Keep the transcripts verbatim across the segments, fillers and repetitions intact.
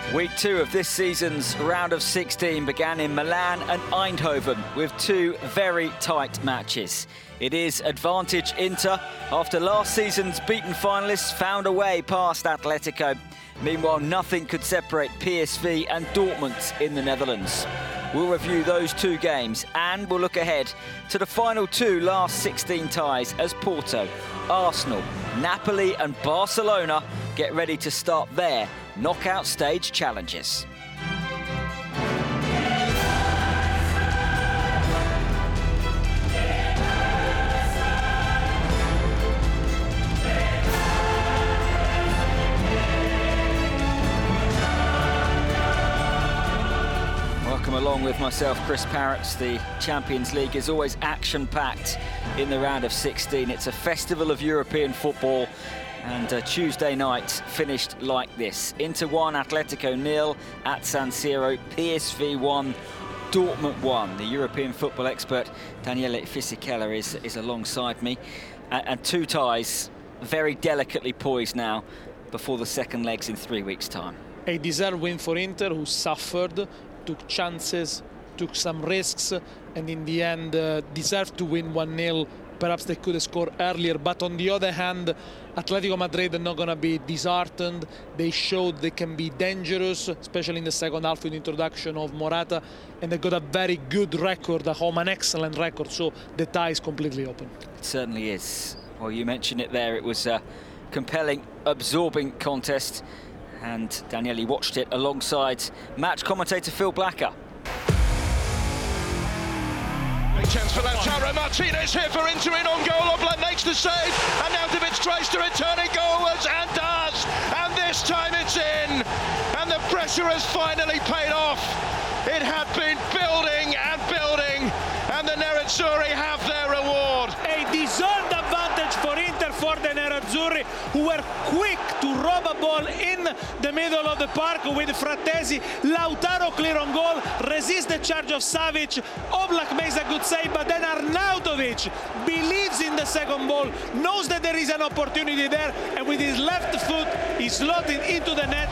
Week two of this season's round of sixteen began in Milan and Eindhoven with two very tight matches. It is advantage Inter after last season's beaten finalists found a way past Atletico. Meanwhile, nothing could separate P S V and Dortmund in the Netherlands. We'll review those two games and we'll look ahead to the final two last sixteen ties as Porto, Arsenal, Napoli and Barcelona get ready to start their knockout stage challenges. Along with myself, Chris Parrots. The Champions League is always action-packed in the round of sixteen. It's a festival of European football, and uh, Tuesday night finished like this. Inter one, Atletico nil at San Siro. P S V one, Dortmund one. The European football expert Daniele Fisichella is, is alongside me. And, and two ties very delicately poised now before the second legs in three weeks' time. A deserved win for Inter, who suffered, took chances, took some risks, and in the end uh, deserved to win one nil. Perhaps they could have scored earlier, but on the other hand, Atletico Madrid are not going to be disheartened. They showed they can be dangerous, especially in the second half with the introduction of Morata, and they got a very good record at home, an excellent record, so the tie is completely open. It certainly is. Well, you mentioned it there, it was a compelling, absorbing contest. And Daniele watched it alongside match commentator Phil Blacker. Big chance for Lautaro Martinez here for Inter in on goal. Oblak makes the save, and Arnautovic tries to return it goalwards and does. And this time it's in, and the pressure has finally paid off. It had been building and building, and the Nerazzurri have their reward. A deserved advantage for Inter for the Nerazzurri, who were quick to rob a ball in the middle of the park with Frattesi. Lautaro clear on goal, resists the charge of Savic. Oblak makes a good save, but then Arnautovic believes in the second ball, knows that there is an opportunity there, and with his left foot, he slotted into the net.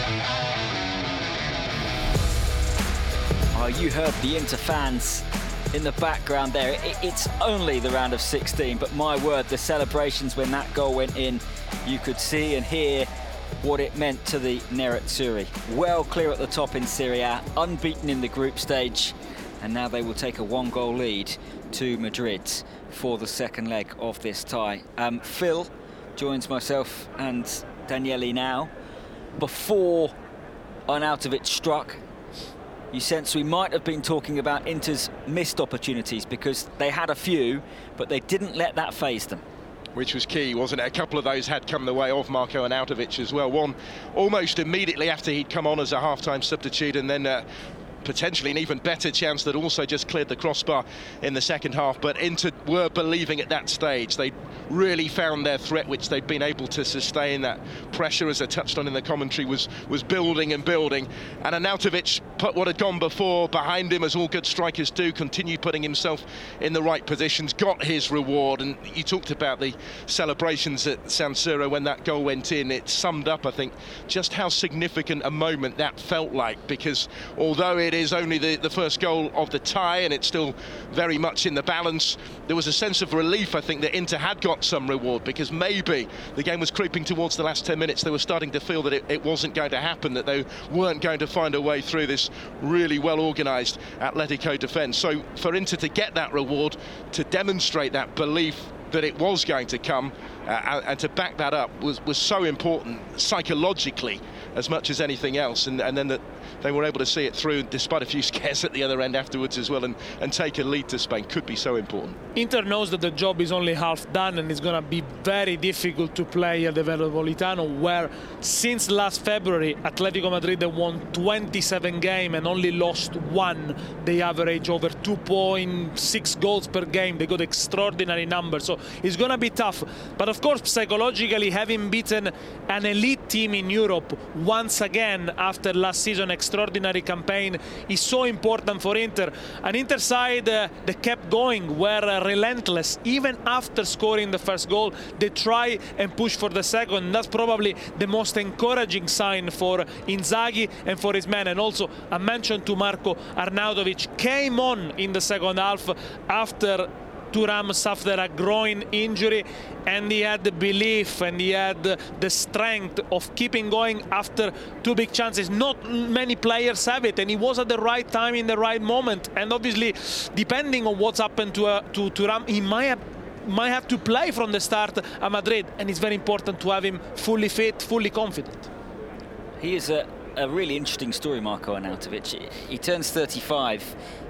Oh, you heard the Inter fans in the background there. It's only the round of sixteen, but my word, the celebrations when that goal went in, you could see and hear what it meant to the Nerazzurri. Well clear at the top in Serie A, unbeaten in the group stage, and now they will take a one-goal lead to Madrid for the second leg of this tie. Um, Phil joins myself and Daniele now. Before Arnautovic struck, you sense we might have been talking about Inter's missed opportunities, because they had a few, but they didn't let that faze them. Which was key, wasn't it? A couple of those had come the way of Marko Arnautovic as well. One almost immediately after he'd come on as a half-time substitute, and then uh, potentially an even better chance that also just cleared the crossbar in the second half. But Inter were believing at that stage. They really found their threat, which they'd been able to sustain. That pressure, as I touched on in the commentary, was was building and building. And Arnautovic put what had gone before behind him, as all good strikers do, continued putting himself in the right positions, got his reward. And you talked about the celebrations at San Siro when that goal went in. It summed up, I think, just how significant a moment that felt like, because although it is only the, the first goal of the tie and it's still very much in the balance, there was a sense of relief, I think, that Inter had got some reward, because maybe the game was creeping towards the last ten minutes. They were starting to feel that it, it wasn't going to happen, that they weren't going to find a way through this really well organised Atletico defence. So for Inter to get that reward, to demonstrate that belief that it was going to come, uh, and to back that up was, was so important psychologically as much as anything else, and, and then that they were able to see it through despite a few scares at the other end afterwards as well, and, and take a lead to Spain could be so important. Inter knows that the job is only half done, and it's going to be very difficult to play at the Metropolitano, where since last February Atletico Madrid have won twenty-seven games and only lost one. They average over two point six goals per game. They got extraordinary numbers, so it's going to be tough. But of course, psychologically, having beaten an elite team in Europe once again after last season extraordinary campaign is so important for Inter. An Inter side uh, that kept going, were uh, relentless even after scoring the first goal. They try and push for the second. That's probably the most encouraging sign for Inzaghi and for his men. And also a mention to Marko Arnautovic, came on in the second half after Thuram suffered a groin injury, and he had the belief and he had the strength of keeping going after two big chances. Not many players have it, and he was at the right time in the right moment. And obviously, depending on what's happened to uh, to Thuram, he might have might have to play from the start at Madrid, and it's very important to have him fully fit, fully confident. He is a, a really interesting story, Marko Arnautovic. He turns thirty-five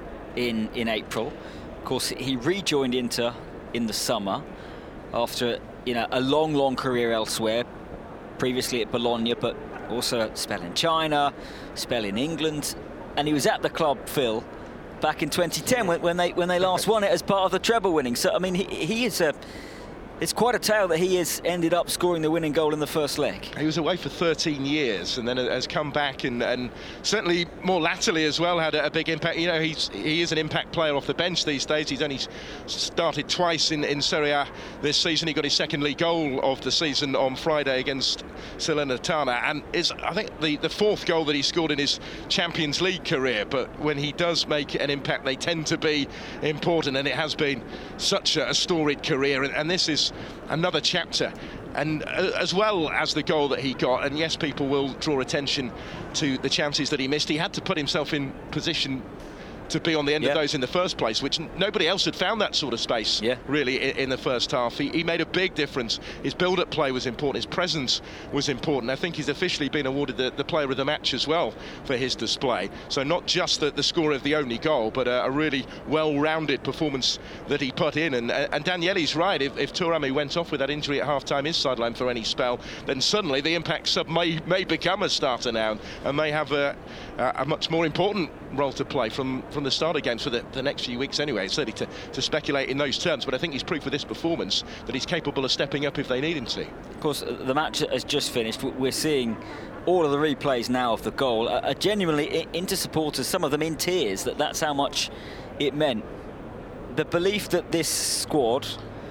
in in April. Of course, he rejoined Inter in the summer after, you know, a long, long career elsewhere. Previously at Bologna, but also a spell in China, spell in England, and he was at the club, Phil, back in twenty ten when, when they when they last won it as part of the treble winning. So I mean, he, he is a. It's quite a tale that he has ended up scoring the winning goal in the first leg. He was away for thirteen years and then has come back, and, and certainly more latterly as well had a, a big impact. You know, he's he is an impact player off the bench these days. He's only started twice in, in Serie A this season. He got his second league goal of the season on Friday against Salernitana, and is I think the, the fourth goal that he scored in his Champions League career. But when he does make an impact, they tend to be important, and it has been such a, a storied career, and, and this is another chapter. And uh, as well as the goal that he got, and yes, people will draw attention to the chances that he missed, he had to put himself in position to be on the end yeah. of those in the first place, which nobody else had found that sort of space yeah. really in, in the first half. He, he made a big difference. His build-up play was important, his presence was important. I think he's officially been awarded the, the player of the match as well for his display. So not just the, the score of the only goal, but a, a really well-rounded performance that he put in. And, and Daniele's right, if, if Thuram went off with that injury at half-time, is sidelined for any spell, then suddenly the impact sub may, may become a starter now and may have a, a much more important role to play from, from the starter games for the, the next few weeks anyway. It's certainly to, to speculate in those terms, but I think he's proved with this performance that he's capable of stepping up if they need him to. Of course, the match has just finished. We're seeing all of the replays now of the goal. Uh, genuinely, Inter supporters, some of them in tears, that that's how much it meant. The belief that this squad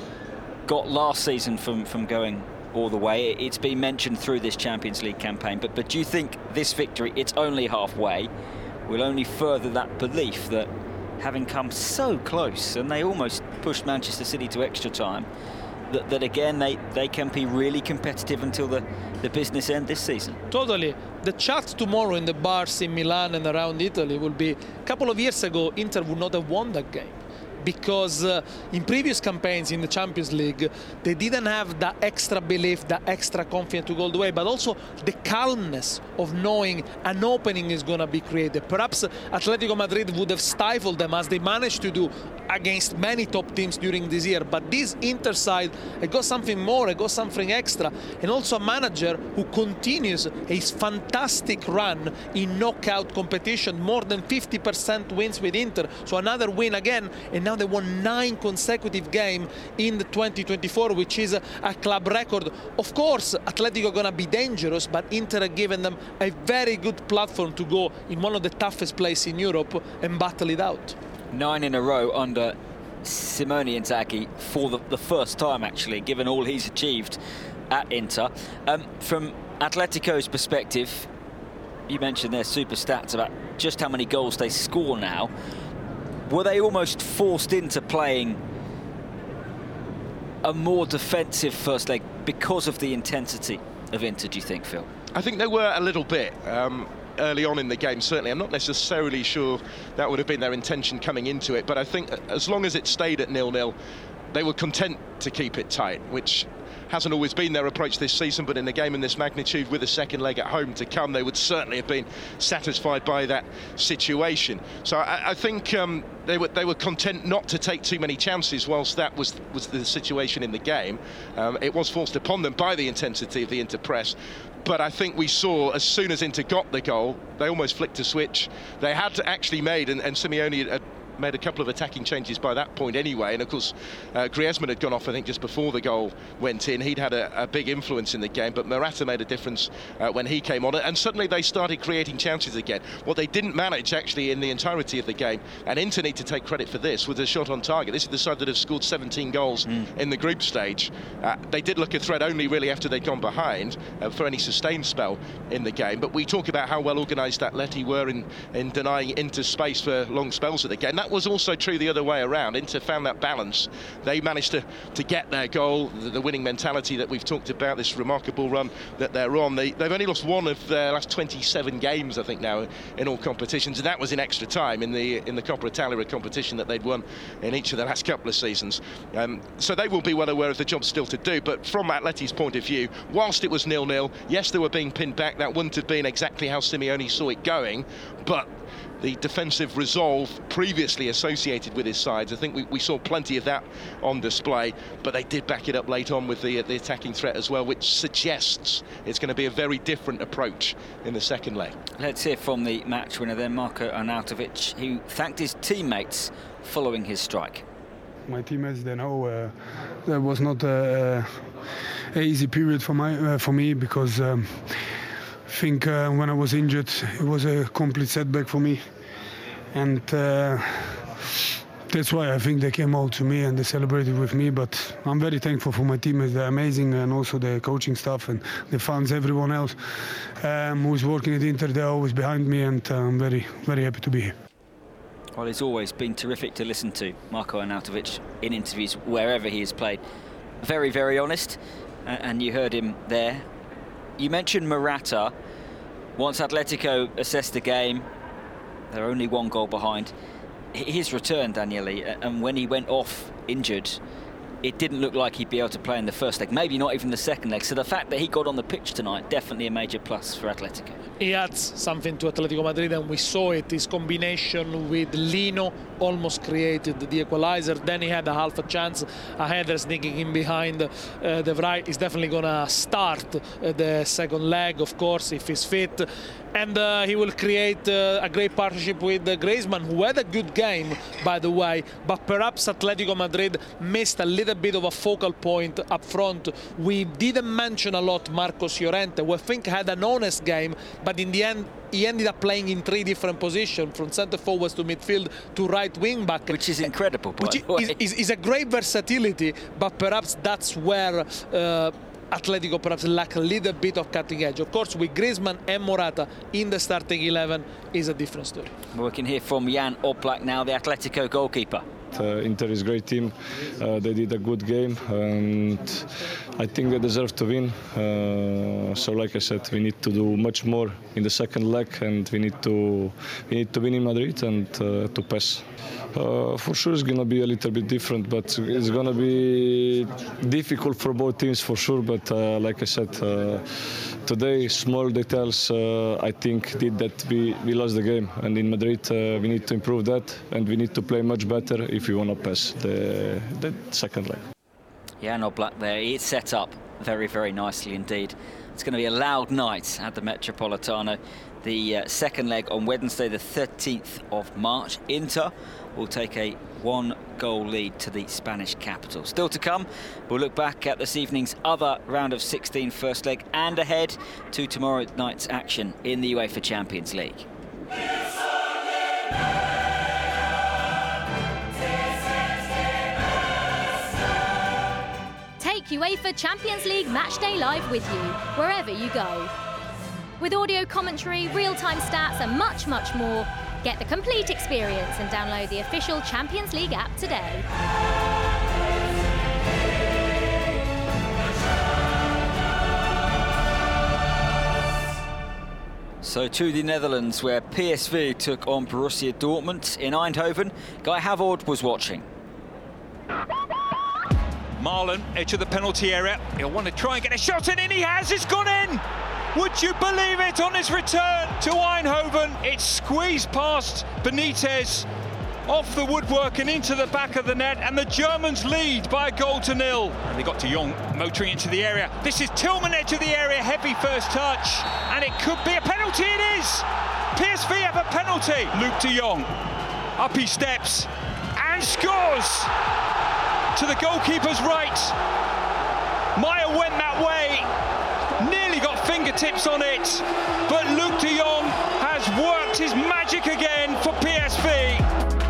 got last season from, from going all the way, it's been mentioned through this Champions League campaign, but, but do you think this victory, it's only halfway, will only further that belief that having come so close, and they almost pushed Manchester City to extra time, that, that again they, they can be really competitive until the, the business end this season? Totally. The chat tomorrow in the bars in Milan and around Italy will be, a couple of years ago Inter would not have won that game, because uh, in previous campaigns in the Champions League they didn't have that extra belief, that extra confidence to go all the way, but also the calmness of knowing an opening is going to be created. Perhaps Atletico Madrid would have stifled them, as they managed to do against many top teams during this year, but this Inter side, it got something more, it got something extra, and also a manager who continues his fantastic run in knockout competition, more than fifty percent wins with Inter, so another win again, and now they won nine consecutive games in the twenty twenty-four, which is a, a club record. Of course, Atletico are going to be dangerous, but Inter have given them a very good platform to go in one of the toughest places in Europe and battle it out. Nine in a row under Simone Inzaghi for the, the first time, actually, given all he's achieved at Inter. Um, from Atletico's perspective, you mentioned their super stats about just how many goals they score now. Were they almost forced into playing a more defensive first leg because of the intensity of Inter, do you think, Phil? I think they were a little bit um, early on in the game, certainly. I'm not necessarily sure that would have been their intention coming into it, but I think as long as it stayed at nil nil, they were content to keep it tight, which hasn't always been their approach this season, but in a game in this magnitude with a second leg at home to come, they would certainly have been satisfied by that situation. So I, I think um, they were they were content not to take too many chances whilst that was was the situation in the game. Um, it was forced upon them by the intensity of the Inter press. But I think we saw, as soon as Inter got the goal, they almost flicked a switch. They had actually made, and, and Simeone had made a couple of attacking changes by that point anyway, and of course uh, Griezmann had gone off I think just before the goal went in. He'd had a, a big influence in the game, but Morata made a difference uh, when he came on, and suddenly they started creating chances again. What they didn't manage actually in the entirety of the game, and Inter need to take credit for this, was a shot on target. This is the side that have scored seventeen goals mm. in the group stage. Uh, they did look a threat only really after they'd gone behind uh, for any sustained spell in the game, but we talk about how well organised Atleti were in, in denying Inter space for long spells of the game. That was also true the other way around. Inter found that balance. They managed to, to get their goal, the, the winning mentality that we've talked about, this remarkable run that they're on. They, they've only lost one of their last twenty-seven games, I think, now in all competitions, and that was in extra time in the in the Coppa Italia competition that they'd won in each of the last couple of seasons. Um, so they will be well aware of the job still to do, but from Atleti's point of view, whilst it was nil nil, yes, they were being pinned back. That wouldn't have been exactly how Simeone saw it going, but the defensive resolve previously associated with his sides, I think we, we saw plenty of that on display, but they did back it up late on with the, the attacking threat as well, which suggests it's going to be a very different approach in the second leg. Let's hear from the match winner then, Marko Arnautovic, who thanked his teammates following his strike. My teammates, they know uh, that was not an easy period for, my, uh, for me, because um, I think uh, when I was injured, it was a complete setback for me, and uh, that's why I think they came out to me and they celebrated with me. But I'm very thankful for my teammates. They're amazing, and also the coaching staff and the fans, everyone else um, who's working at Inter. They're always behind me, and uh, I'm very, very happy to be here. Well, he's always been terrific to listen to, Marko Arnautovic, in interviews wherever he has played. Very, very honest, and you heard him there. You mentioned Morata. Once Atletico assessed the game, they're only one goal behind. His return, Daniele, and when he went off injured, it didn't look like he'd be able to play in the first leg, maybe not even the second leg. So the fact that he got on the pitch tonight, definitely a major plus for Atletico. He adds something to Atletico Madrid, and we saw it. His combination with Lino almost created the equalizer. Then he had a half a chance, a header sneaking in behind uh, De Vrij. Is definitely going to start uh, the second leg, of course, if he's fit. And uh, he will create uh, a great partnership with uh, Griezmann, who had a good game, by the way, but perhaps Atletico Madrid missed a little bit of a focal point up front. We didn't mention a lot Marcos Llorente, who I think had an honest game, but in the end he ended up playing in three different positions, from centre forwards to midfield to right wing back, which is incredible, by which the way. is, is, is a great versatility, but perhaps that's where uh, Atletico perhaps lack a little bit of cutting edge. Of course, with Griezmann and Morata in the starting eleven is a different story. We can hear from Jan Oblak now, the Atletico goalkeeper. Uh, Inter is a great team. Uh, they did a good game, and I think they deserve to win. Uh, so, like I said, we need to do much more in the second leg, and we need to we need to win in Madrid and uh, to pass. Uh, for sure, it's gonna be a little bit different, but it's gonna be difficult for both teams for sure. But uh, like I said, uh, today small details uh, I think did that we we lost the game, and in Madrid uh, we need to improve that, and we need to play much better if we want to pass the, the second leg. Jan Oblak there, it's set up very, very nicely indeed. It's going to be a loud night at the Metropolitano. The uh, second leg on Wednesday, the thirteenth of March. Inter will take a one-goal lead to the Spanish capital. Still to come, we'll look back at this evening's other round of sixteen first leg and ahead to tomorrow night's action in the UEFA Champions League. UEFA Champions League Matchday Live with you, wherever you go. With audio commentary, real-time stats and much, much more, get the complete experience and download the official Champions League app today. So to the Netherlands, where P S V took on Borussia Dortmund in Eindhoven. Guy Havord was watching. Marlon, edge of the penalty area. He'll want to try and get a shot in, and he has. It's gone in. Would you believe it? On his return to Eindhoven, it's squeezed past Benitez, off the woodwork and into the back of the net, and the Germans lead by a goal to nil. And they got De Jong motoring into the area. This is Tillman, edge of the area, heavy first touch, and it could be a penalty. It is. P S V have a penalty. Luke De Jong. Up he steps and scores to the goalkeeper's right. Maya went that way, nearly got fingertips on it, but Luuk de Jong has worked his magic again for P S V.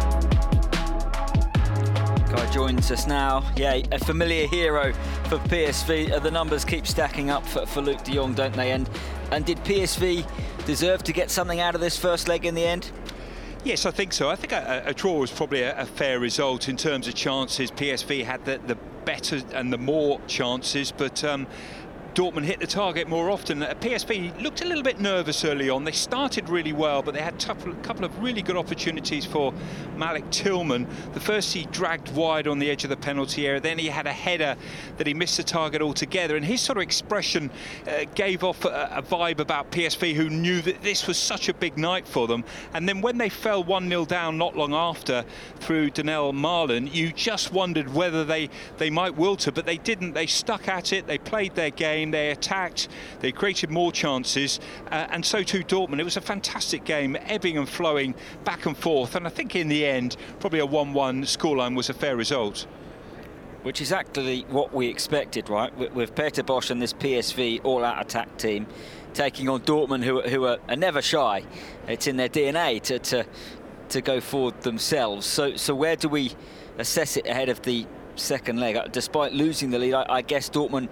Guy joins us now. Yeah, a familiar hero for P S V. The numbers keep stacking up for, for Luuk de Jong, don't they? And, and did P S V deserve to get something out of this first leg in the end? Yes, I think so. I think a, a draw was probably a, a fair result in terms of chances. P S V had the, the better and the more chances, but um, Dortmund hit the target more often. Uh, P S V looked a little bit nervous early on. They started really well, but they had a couple of really good opportunities for Malik Tillman. The first he dragged wide on the edge of the penalty area. Then he had a header that he missed the target altogether. And his sort of expression uh, gave off a, a vibe about P S V, who knew that this was such a big night for them. And then when they fell one nil down not long after through Daniel Marlin, you just wondered whether they, they might wilter, but they didn't. They stuck at it. They played their game. They attacked, they created more chances, uh, and so too Dortmund. It was a fantastic game, ebbing and flowing back and forth, and I think in the end probably a one one scoreline was a fair result. Which is actually what we expected, right? With, with Peter Bosz and this P S V all-out attack team taking on Dortmund, who, who are, are never shy. It's in their D N A to, to, to go forward themselves. So, so where do we assess it ahead of the second leg? Despite losing the lead, I, I guess Dortmund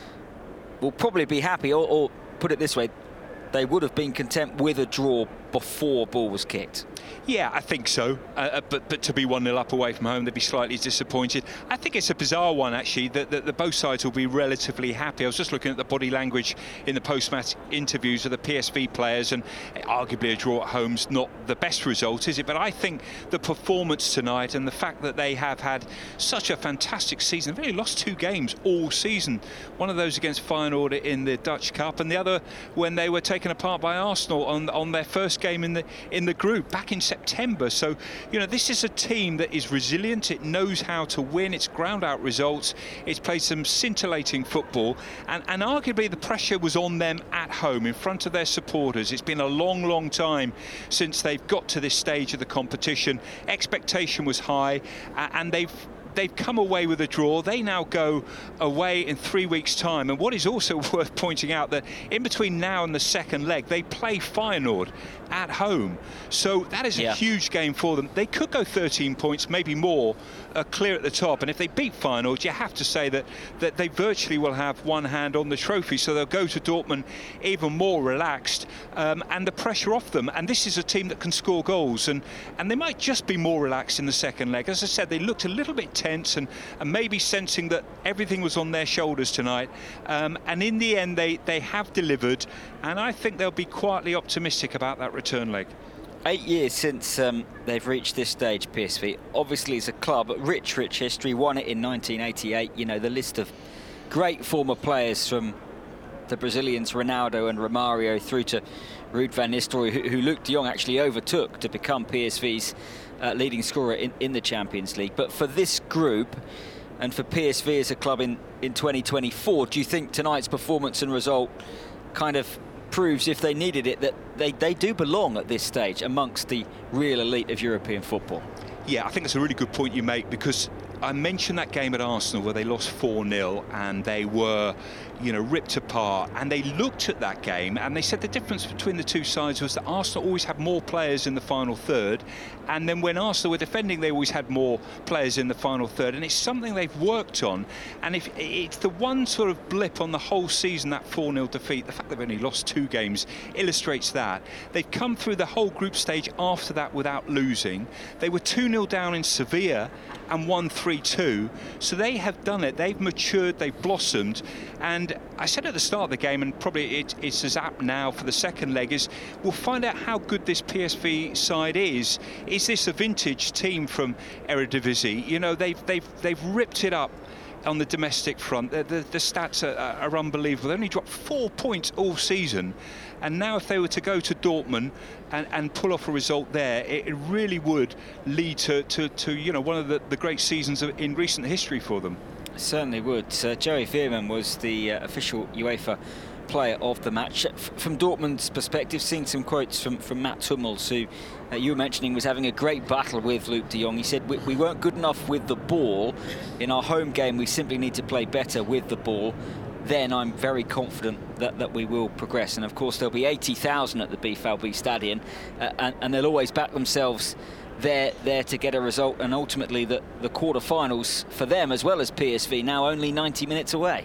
will probably be happy, or, or put it this way, they would have been content with a draw before ball was kicked. Yeah, I think so. Uh, but but to be one nil up away from home, they'd be slightly disappointed. I think it's a bizarre one, actually, that, that the both sides will be relatively happy. I was just looking at the body language in the post-match interviews of the P S V players, and arguably a draw at home's not the best result, is it? But I think the performance tonight and the fact that they have had such a fantastic season, they've only lost two games all season. One of those against Feyenoord in the Dutch Cup, and the other when they were taken apart by Arsenal on on their first game in the in the group back in September. So, you know, this is a team that is resilient. It knows how to win. It's ground out results. It's played some scintillating football, and, and arguably the pressure was on them at home in front of their supporters. It's been a long, long time since they've got to this stage of the competition. Expectation was high, uh, and they've They've come away with a draw. They now go away in three weeks' time. And what is also worth pointing out, that in between now and the second leg, they play Feyenoord at home. So that is a yeah. huge game for them. They could go thirteen points, maybe more, uh, clear at the top. And if they beat Feyenoord, you have to say that, that they virtually will have one hand on the trophy. So they'll go to Dortmund even more relaxed, um, and the pressure off them. And this is a team that can score goals. And, and they might just be more relaxed in the second leg. As I said, they looked a little bit tense and, and maybe sensing that everything was on their shoulders tonight, um, and in the end they, they have delivered, and I think they'll be quietly optimistic about that return leg. Eight years since um, they've reached this stage, P S V. Obviously it's a club, rich, rich history, won it in nineteen eighty-eight. You know, the list of great former players, from the Brazilians Ronaldo and Romario through to Ruud van Nistelrooy, who, who Luuk de Jong actually overtook to become P S V's Uh, leading scorer in, in the Champions League. But for this group and for P S V as a club in, in twenty twenty-four, do you think tonight's performance and result kind of proves, if they needed it, that they, they do belong at this stage amongst the real elite of European football? Yeah, I think that's a really good point you make, because I mentioned that game at Arsenal where they lost four nil and they were, you know, ripped apart, and they looked at that game and they said the difference between the two sides was that Arsenal always had more players in the final third, and then when Arsenal were defending, they always had more players in the final third, and it's something they've worked on. And if it's the one sort of blip on the whole season, that four nil defeat, the fact they've only lost two games illustrates that. They've come through the whole group stage after that without losing. They were two nil down in Sevilla and won three two, so they have done it. They've matured, they've blossomed, and I said at the start of the game, and probably it, it's as apt now for the second leg, is we'll find out how good this P S V side is. Is this a vintage team from Eredivisie? You know, they've they've they've ripped it up on the domestic front. The, the, the stats are, are unbelievable. They only dropped four points all season, and now if they were to go to Dortmund and, and pull off a result there, it, it really would lead to, to, to you know, one of the, the great seasons of, in recent history for them. Certainly would. Uh, Joey Veerman was the uh, official UEFA player of the match. F from Dortmund's perspective, seen some quotes from, from Mats Hummels, who uh, you were mentioning was having a great battle with Luuk de Jong. He said, we, we weren't good enough with the ball. In our home game, we simply need to play better with the ball. Then I'm very confident that, that we will progress. And of course, there'll be eighty thousand at the B V B Stadion, uh, and, and they'll always back themselves there, there to get a result. And ultimately, the, the quarter-finals for them, as well as P S V, now only ninety minutes away.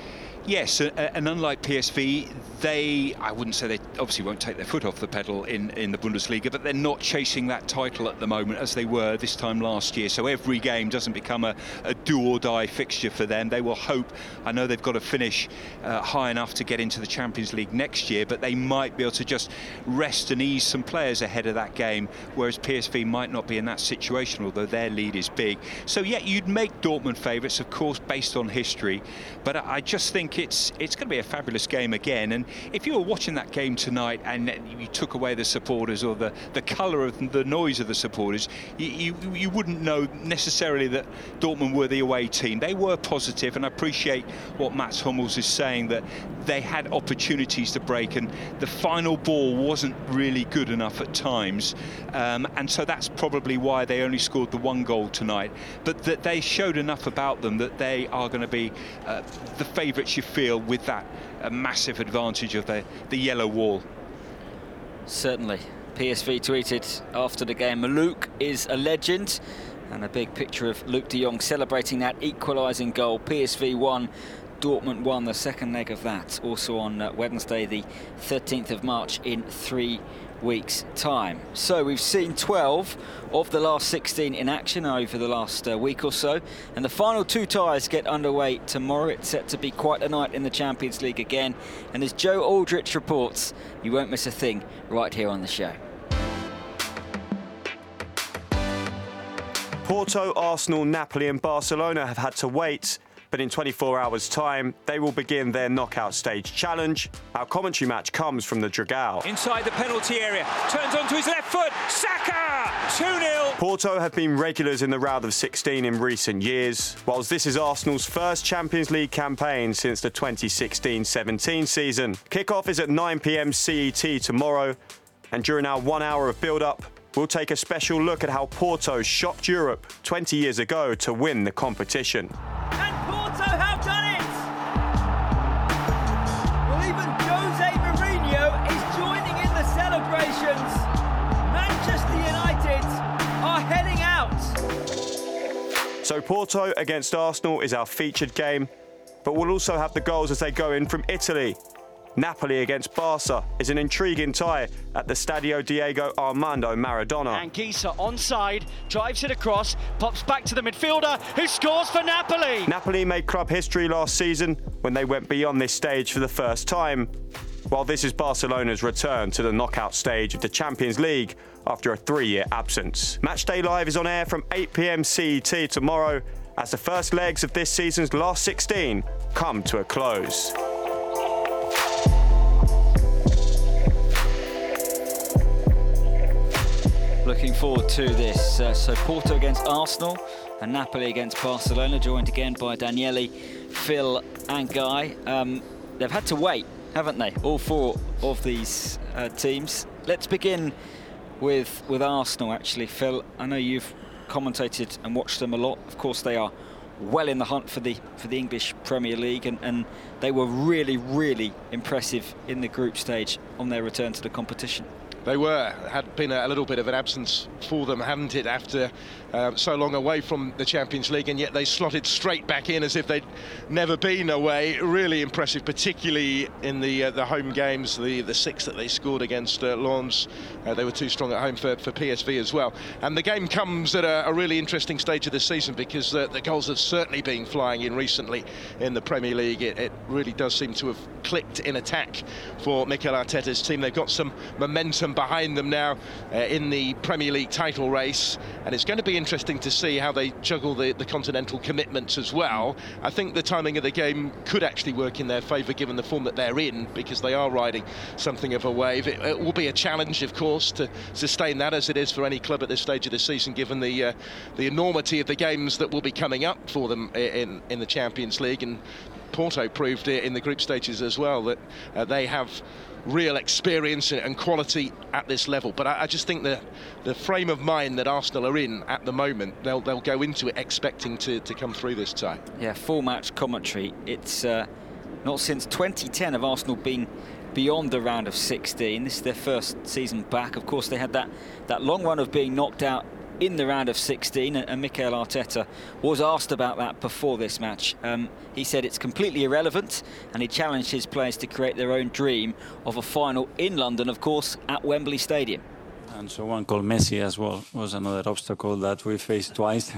Yes, uh, and unlike P S V, they, I wouldn't say they obviously won't take their foot off the pedal in, in the Bundesliga, but they're not chasing that title at the moment as they were this time last year. So every game doesn't become a, a do-or-die fixture for them. They will hope, I know they've got to finish uh, high enough to get into the Champions League next year, but they might be able to just rest and ease some players ahead of that game, whereas P S V might not be in that situation, although their lead is big. So yeah, you'd make Dortmund favourites, of course, based on history, but I, I just think it's it's going to be a fabulous game again. And if you were watching that game tonight and you took away the supporters or the the colour of the noise of the supporters, you, you you wouldn't know necessarily that Dortmund were the away team. They were positive, and I appreciate what Mats Hummels is saying, that they had opportunities to break and the final ball wasn't really good enough at times, um, and so that's probably why they only scored the one goal tonight, but that they showed enough about them that they are going to be uh, the favourites, you feel, with that uh, massive advantage of the, the yellow wall. Certainly. P S V tweeted after the game, Luuk is a legend, and a big picture of Luuk de Jong celebrating that equalising goal. P S V won, Dortmund won the second leg of that, also on uh, Wednesday the thirteenth of March in three weeks' time. So we've seen twelve of the last sixteen in action over the last uh, week or so, and the final two ties get underway tomorrow. It's set to be quite a night in the Champions League again, and as Joe Aldrich reports, you won't miss a thing right here on the show. Porto, Arsenal, Napoli and Barcelona have had to wait, but in twenty-four hours' time, they will begin their knockout stage challenge. Our commentary match comes from the Dragao. Inside the penalty area, turns onto his left foot, Saka, two nil. Porto have been regulars in the round of sixteen in recent years, whilst this is Arsenal's first Champions League campaign since the twenty sixteen seventeen season. Kick-off is at nine p m C E T tomorrow, and during our one hour of build-up, we'll take a special look at how Porto shocked Europe twenty years ago to win the competition. Have done it! Well, even Jose Mourinho is joining in the celebrations. Manchester United are heading out. So Porto against Arsenal is our featured game, but we'll also have the goals as they go in from Italy. Napoli against Barca is an intriguing tie at the Stadio Diego Armando Maradona. Anguissa onside, drives it across, pops back to the midfielder, who scores for Napoli. Napoli made club history last season when they went beyond this stage for the first time, while this is Barcelona's return to the knockout stage of the Champions League after a three-year absence. Matchday Live is on air from eight p m C E T tomorrow as the first legs of this season's last sixteen come to a close. Looking forward to this. Uh, so Porto against Arsenal and Napoli against Barcelona, joined again by Daniele, Phil and Guy. Um, they've had to wait, haven't they? All four of these uh, teams. Let's begin with, with Arsenal, actually. Phil, I know you've commentated and watched them a lot. Of course, they are well in the hunt for the for the English Premier League, and, and they were really, really impressive in the group stage on their return to the competition. They were. Had been a little bit of an absence for them, hadn't it, after uh, so long away from the Champions League, and yet they slotted straight back in as if they'd never been away. Really impressive, particularly in the uh, the home games, the the six that they scored against uh, Lens. Uh, they were too strong at home for, for P S V as well. And the game comes at a, a really interesting stage of the season, because uh, the goals have certainly been flying in recently in the Premier League. It, it really does seem to have clicked in attack for Mikel Arteta's team. They've got some momentum behind them now uh, in the Premier League title race, and it's going to be interesting to see how they juggle the, the continental commitments as well. I think the timing of the game could actually work in their favour, given the form that they're in, because they are riding something of a wave. It, it will be a challenge, of course, to sustain that, as it is for any club at this stage of the season, given the uh, the enormity of the games that will be coming up for them in in the Champions League. And Porto proved it in the group stages as well, that uh, they have real experience and quality at this level. But I, I just think that the frame of mind that Arsenal are in at the moment, they'll they'll go into it expecting to, to come through this tie. Yeah, full match commentary. It's uh, not since twenty ten have Arsenal been beyond the round of sixteen. This is their first season back. Of course, they had that, that long run of being knocked out in the round of sixteen, and Mikel Arteta was asked about that before this match. Um, he said it's completely irrelevant, and he challenged his players to create their own dream of a final in London, of course, at Wembley Stadium. And someone called Messi as well was another obstacle that we faced twice.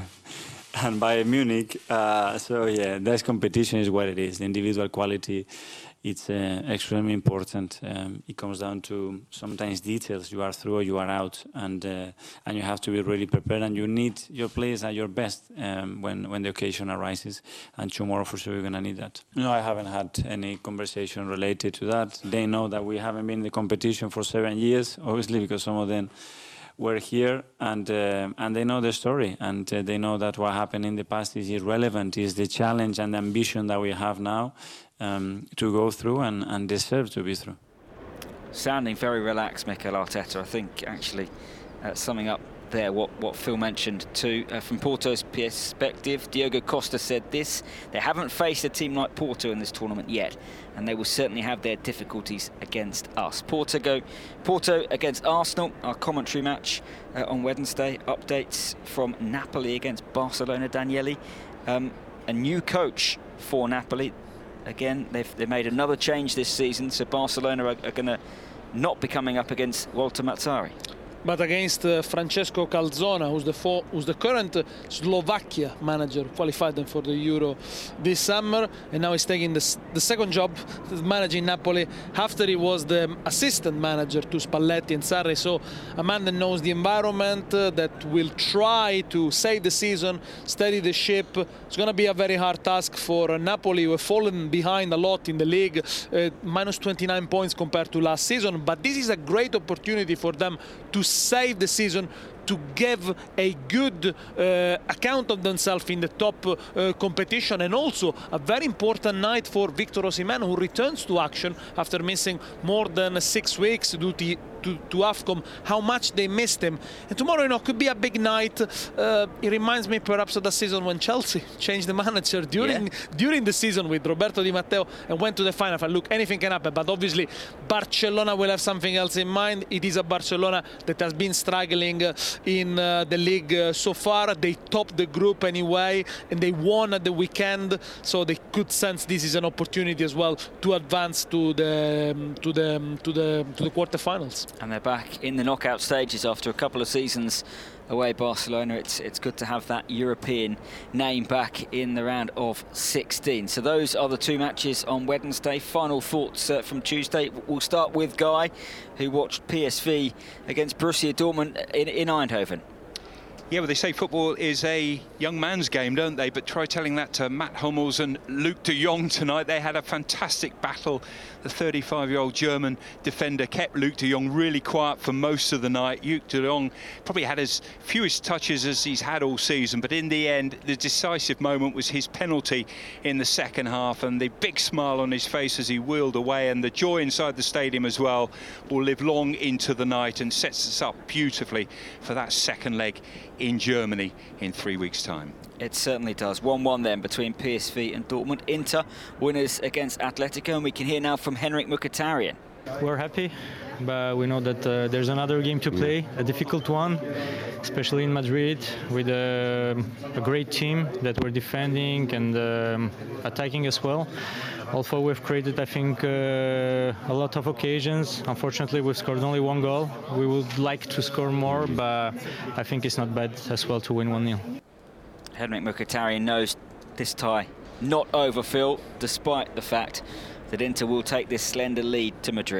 And Bayern Munich, uh, so yeah, this competition is what it is. The individual quality, it's uh, extremely important. Um, it comes down to sometimes details. You are through or you are out, and uh, and you have to be really prepared. And you need your players at your best um, when when the occasion arises. And tomorrow for sure you're gonna need that. No, I haven't had any conversation related to that. They know that we haven't been in the competition for seven years, obviously, because some of them were here, and uh, and they know the story, and uh, they know that what happened in the past is irrelevant. Is the challenge and the ambition that we have now um, to go through and, and deserve to be through. Sounding very relaxed, Mikel Arteta. I think actually uh, summing up there what, what Phil mentioned too. Uh, from Porto's perspective, Diogo Costa said this: they haven't faced a team like Porto in this tournament yet, and they will certainly have their difficulties against us. Porto go, Porto against Arsenal, our commentary match uh, on Wednesday. Updates from Napoli against Barcelona. Daniele, um, a new coach for Napoli. Again, they've, they've made another change this season, so Barcelona are, are going to not be coming up against Walter Mazzarri. But against uh, Francesco Calzona, who's the, fo who's the current uh, Slovakia manager, qualified them for the Euro this summer, and now he's taking the, the second job, managing Napoli, after he was the assistant manager to Spalletti and Sarri. So a man that knows the environment, uh, that will try to save the season, steady the ship. It's going to be a very hard task for uh, Napoli, who have fallen behind a lot in the league, uh, minus twenty-nine points compared to last season. But this is a great opportunity for them to save the season, to give a good uh, account of themselves in the top uh, competition, and also a very important night for Victor Osimhen, who returns to action after missing more than six weeks due to, to, to AFCON. How much they missed him. And tomorrow, you know, could be a big night. Uh, it reminds me perhaps of the season when Chelsea changed the manager during yeah. during the season with Roberto Di Matteo and went to the final. Look, anything can happen, but obviously Barcelona will have something else in mind. It is a Barcelona that has been struggling uh, in uh, the league uh, so far. They topped the group anyway, and they won at the weekend, so they could sense this is an opportunity as well to advance to the um, to the um, to the to the quarterfinals. And they're back in the knockout stages after a couple of seasons away. Barcelona, it's it's good to have that European name back in the round of sixteen. So those are the two matches on Wednesday. Final thoughts uh, from Tuesday. We'll start with Guy, who watched P S V against Borussia Dortmund in, in Eindhoven. Yeah, well, they say football is a young man's game, don't they? But try telling that to Matt Hummels and Luke de Jong tonight. They had a fantastic battle. The thirty-five-year-old German defender kept Luke de Jong really quiet for most of the night. Luke de Jong probably had as fewest touches as he's had all season, but in the end, the decisive moment was his penalty in the second half, and the big smile on his face as he wheeled away, and the joy inside the stadium as well will live long into the night and sets us up beautifully for that second leg in Germany in three weeks' time. It certainly does. one one then between P S V and Dortmund. Inter winners against Atletico, and we can hear now from Henrik Mkhitaryan. We're happy, but we know that uh, there's another game to play, a difficult one, especially in Madrid, with a, a great team that we're defending and um, attacking as well. Also, we've created, I think, uh, a lot of occasions. Unfortunately, we've scored only one goal. We would like to score more, but I think it's not bad as well to win one nil. Henrik Mkhitaryan knows this tie not over, Phil, despite the fact that Inter will take this slender lead to Madrid.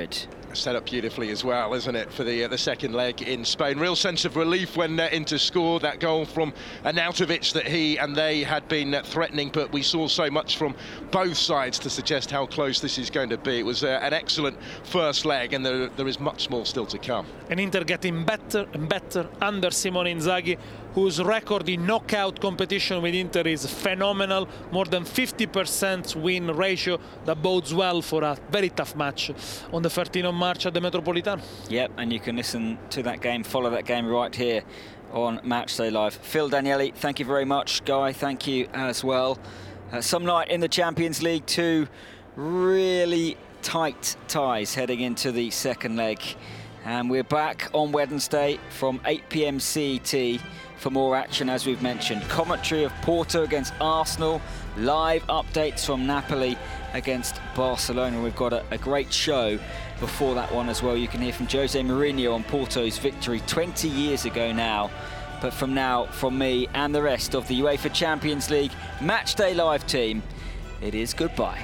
set up beautifully as well, isn't it, for the uh, the second leg in Spain. Real sense of relief when uh, Inter scored that goal from Arnautovic that he and they had been uh, threatening, but we saw so much from both sides to suggest how close this is going to be. It was uh, an excellent first leg, and there, there is much more still to come. And Inter getting better and better under Simone Inzaghi, whose record in knockout competition with Inter is phenomenal, more than fifty percent win ratio. That bodes well for a very tough match on the thirteenth of March at the Metropolitano. Yep, and you can listen to that game, follow that game right here on Matchday Live. Phil Daniele, thank you very much. Guy, thank you as well. Uh, some night in the Champions League, two really tight ties heading into the second leg. And we're back on Wednesday from eight p m C E T for more action, as we've mentioned. Commentary of Porto against Arsenal, live updates from Napoli against Barcelona. We've got a, a great show before that one as well. You can hear from Jose Mourinho on Porto's victory twenty years ago now. But from now, from me and the rest of the UEFA Champions League Matchday Live team, it is goodbye.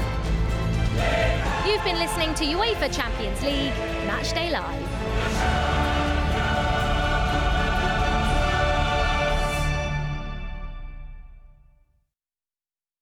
You've been listening to UEFA Champions League Matchday Live.